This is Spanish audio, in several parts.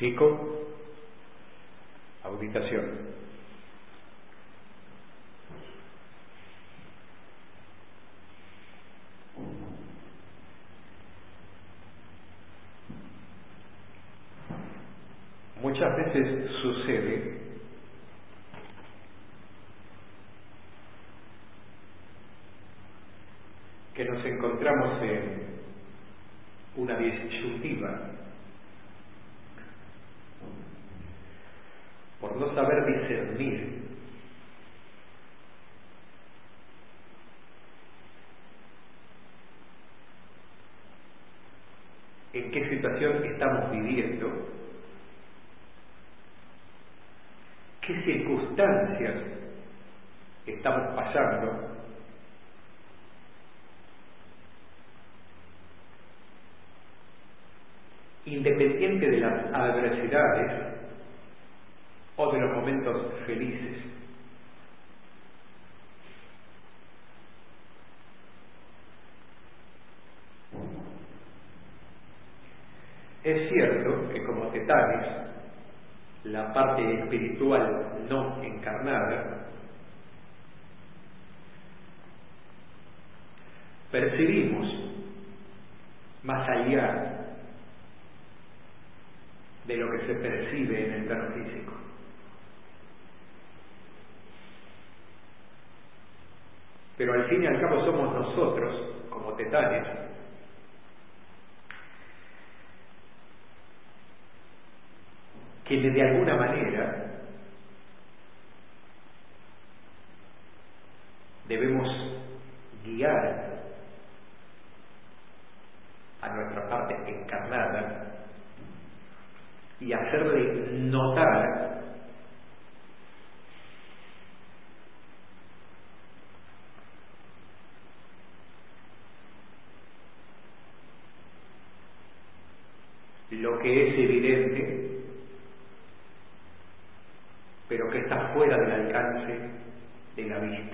Psico, auditación. Muchas veces sucede que nos encontramos en una disyuntiva por no saber discernir en qué situación estamos viviendo, qué circunstancias estamos pasando, independiente de las adversidades o de los momentos felices. Es cierto que como tetanes, la parte espiritual no encarnada, percibimos más allá de lo que se percibe en el plano físico. Pero al fin y al cabo somos nosotros, como tetanes, quienes de alguna manera debemos guiar a nuestra parte encarnada y hacerle notar lo que es evidente, pero que está fuera del alcance de la vista.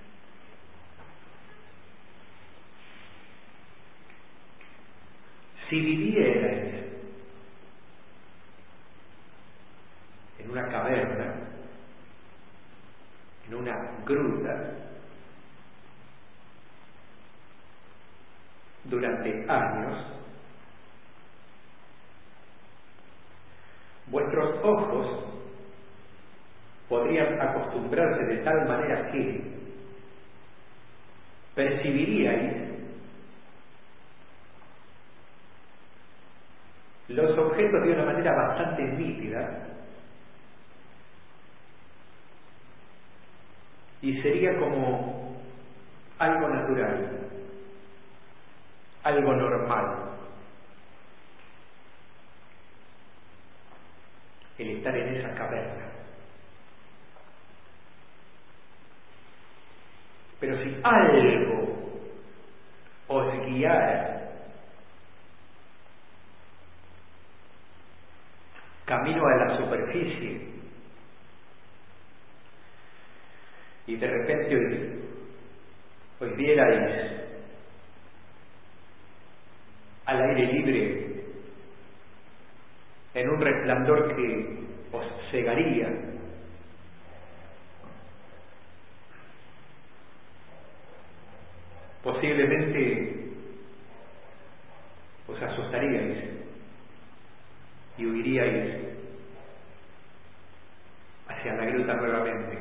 Si vivierais en una caverna, en una gruta, durante años, vuestros ojos podrían acostumbrarse de tal manera que percibiríais los objetos de una manera bastante nítida y sería como algo natural, algo normal el estar en esa caverna. Pero si algo os guiara camino a la superficie y de repente os vierais al aire libre en un resplandor que os cegaría, posiblemente os asustaríais y huiríais hacia la gruta nuevamente.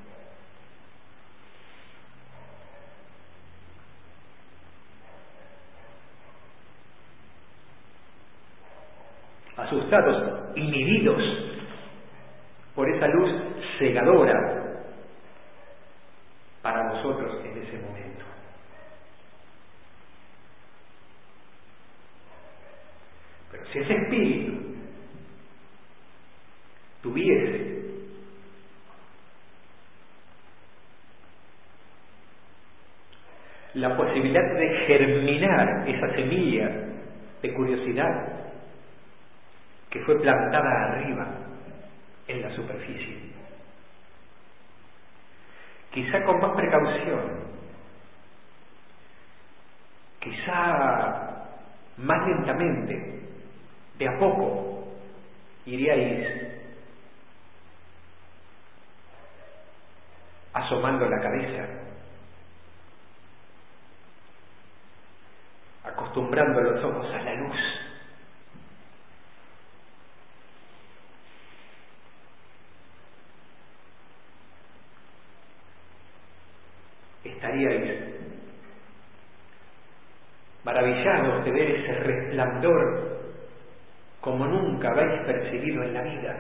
Asustados, inhibidos por esa luz cegadora para vosotros en ese momento. Pero si ese espíritu tuviese la posibilidad de germinar esa semilla de curiosidad que fue plantada arriba en la superficie, quizá con más precaución, quizá más lentamente, de a poco, iríais asomando la cabeza, acostumbrando los ojos a la luz. Estaríais maravillados de ver ese resplandor como nunca habéis percibido en la vida.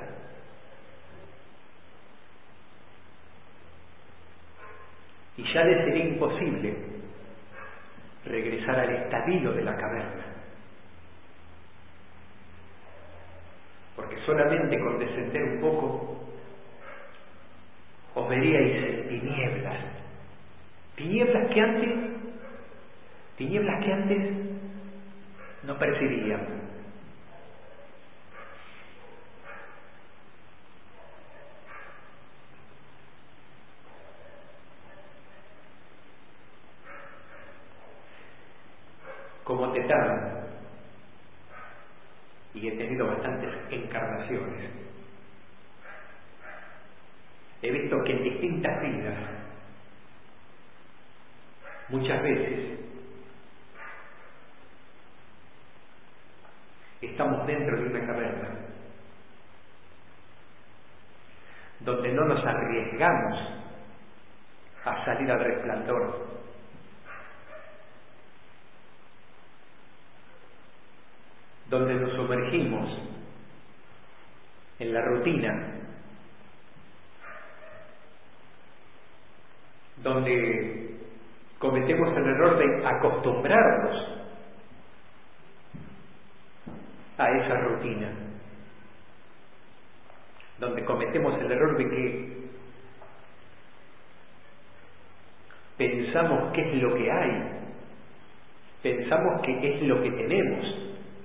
Y ya les sería imposible regresar al estadio de la caverna, porque solamente con descender un poco os veríais en tinieblas, tinieblas que antes no percibían. Como Tetán, y he tenido bastantes encarnaciones, he visto que en distintas vidas, muchas veces, estamos dentro de una caverna, donde no nos arriesgamos a salir al resplandor, donde nos sumergimos en la rutina, donde cometemos el error de acostumbrarnos a esa rutina, donde cometemos el error de que pensamos qué es lo que hay, pensamos qué es lo que tenemos,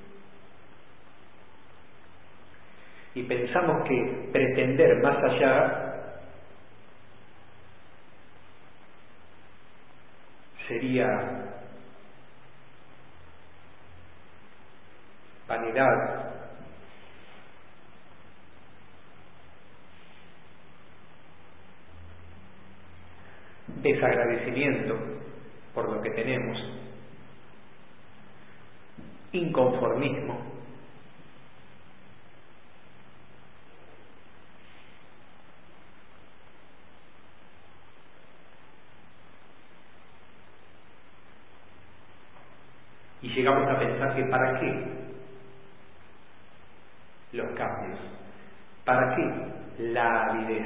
y pensamos que pretender más allá sería vanidad, desagradecimiento por lo que tenemos, inconformismo. Y llegamos a pensar que ¿para qué los cambios? ¿Para qué la avidez?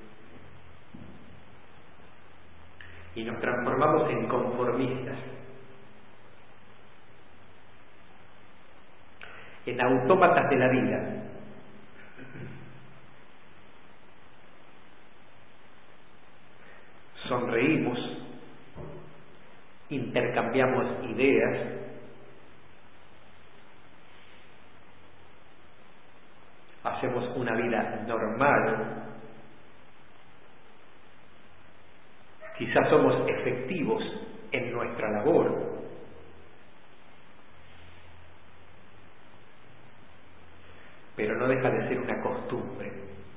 Y nos transformamos en conformistas, en autómatas de la vida. Sonreímos, intercambiamos ideas, hacemos una vida normal, quizás somos efectivos en nuestra labor, pero no deja de ser una costumbre.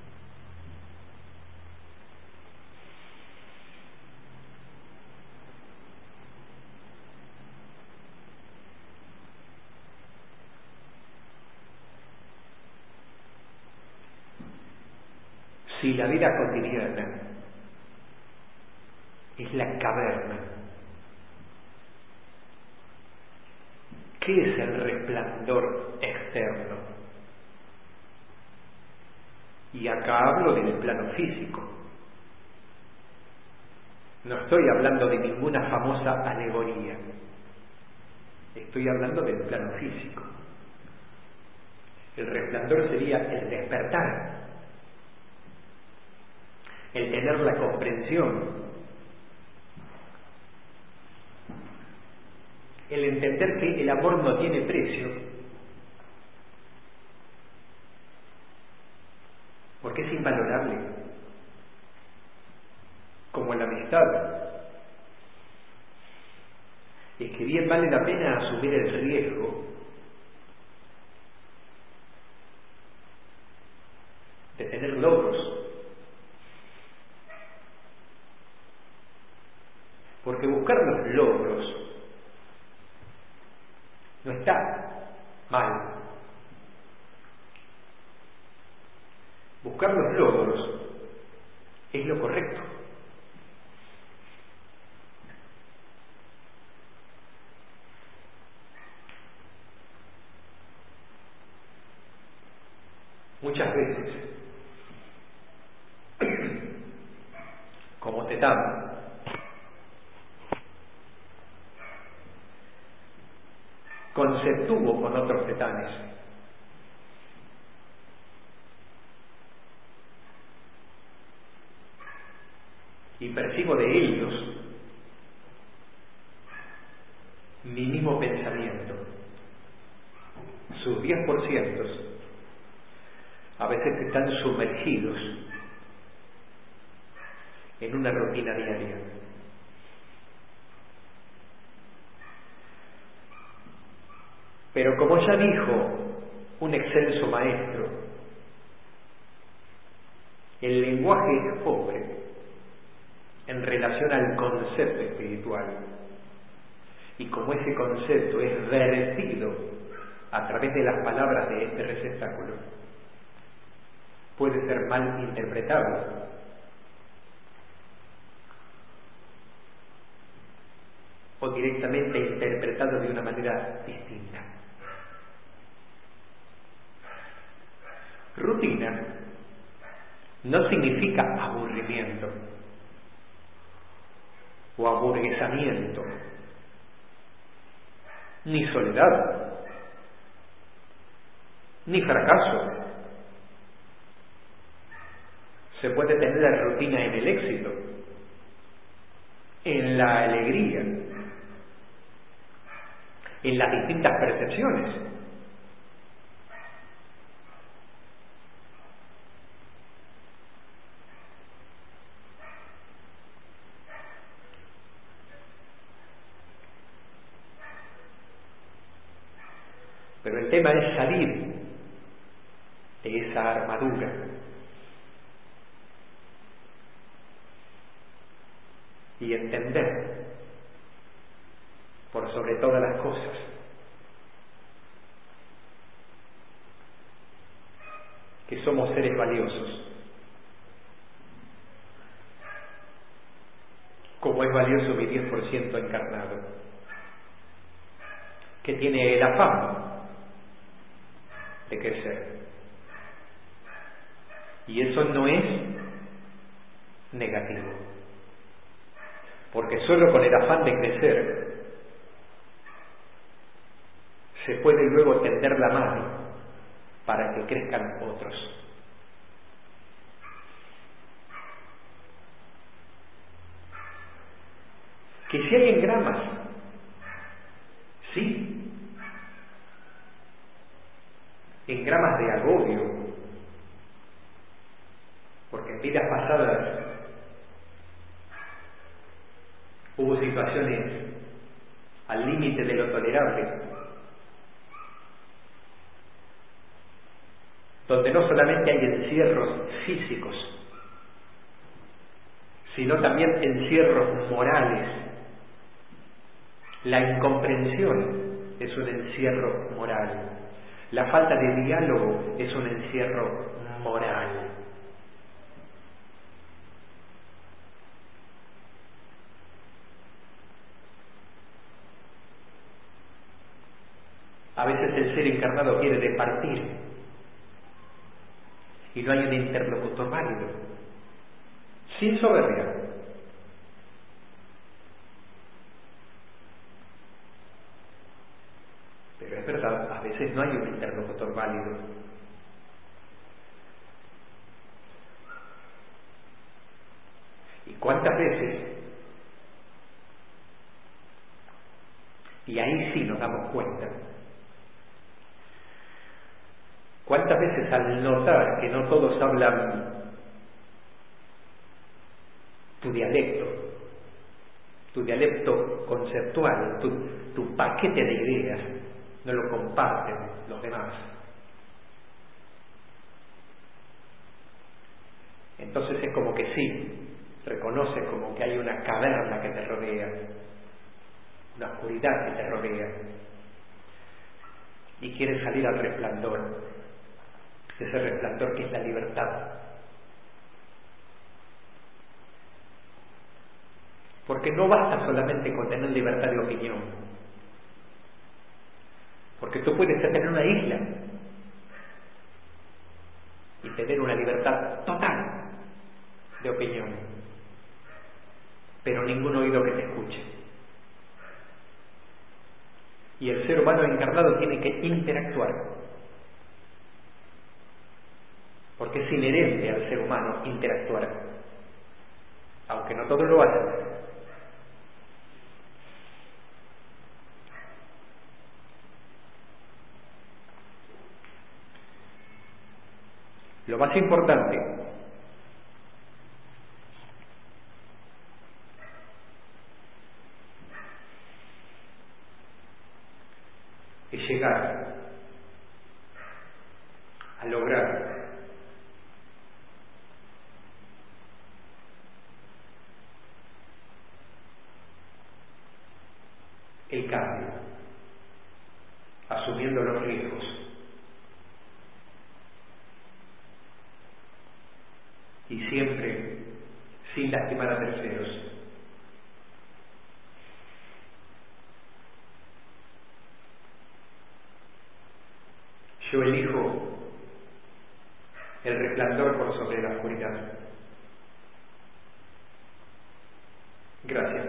Si la vida cotidiana es la caverna, ¿qué es el resplandor externo? Y acá hablo del plano físico. No estoy hablando de ninguna famosa alegoría. Estoy hablando del plano físico. El resplandor sería el despertar, el tener la comprensión, el entender que el amor no tiene precio, porque es invalorable, como la amistad. Es que bien vale la pena asumir el riesgo de tener logros. Porque buscar los logros no está mal. Buscar los logros es lo correcto. Muchas veces, como Tetán, conceptúo con otros tetanes. Y percibo de ellos mi mismo pensamiento, sus 10%. A veces están sumergidos en una rutina diaria. Pero como ya dijo un excelso maestro, el lenguaje es pobre en relación al concepto espiritual. Y como ese concepto es vertido a través de las palabras de este receptáculo, puede ser mal interpretado. O directamente interpretado de una manera distinta. Rutina no significa aburrimiento o aburguesamiento, ni soledad, ni fracaso. Se puede tener la rutina en el éxito, en la alegría, en las distintas percepciones. Pero el tema es salir de esa armadura. Y entender, por sobre todas las cosas, que somos seres valiosos, como es valioso mi 10% encarnado, que tiene el afán de crecer. Y eso no es negativo, porque solo con el afán de crecer se puede luego tender la mano para que crezcan otros. Que si hay engramas, sí, engramas de agobio, porque en vidas pasadas hubo situaciones al límite de lo tolerable, donde no solamente hay encierros físicos, sino también encierros morales. La incomprensión es un encierro moral. La falta de diálogo es un encierro moral. A veces el ser encarnado quiere departir y no hay un interlocutor válido, sin soberbia. Pero es verdad, a veces no hay un interlocutor válido. ¿Y cuántas veces? Y ahí sí nos damos cuenta. ¿Cuántas veces al notar que no todos hablan tu dialecto conceptual, tu paquete de ideas, no lo comparten los demás? entonces es como que sí, reconoces como que hay una caverna que te rodea, una oscuridad que te rodea, y quieres salir al resplandor, ese resplandor que es la libertad. Porque no basta solamente con tener libertad de opinión, porque tú puedes tener una isla y tener una libertad total de opinión, pero ningún oído que te escuche. Y el ser humano encarnado tiene que interactuar, porque es inherente al ser humano interactuar, aunque no todos lo hacen. Lo más importante es llegar a lograr el cambio, asumiendo los riesgos. Y siempre sin lastimar a terceros. Yo elijo el resplandor por sobre la oscuridad. Gracias.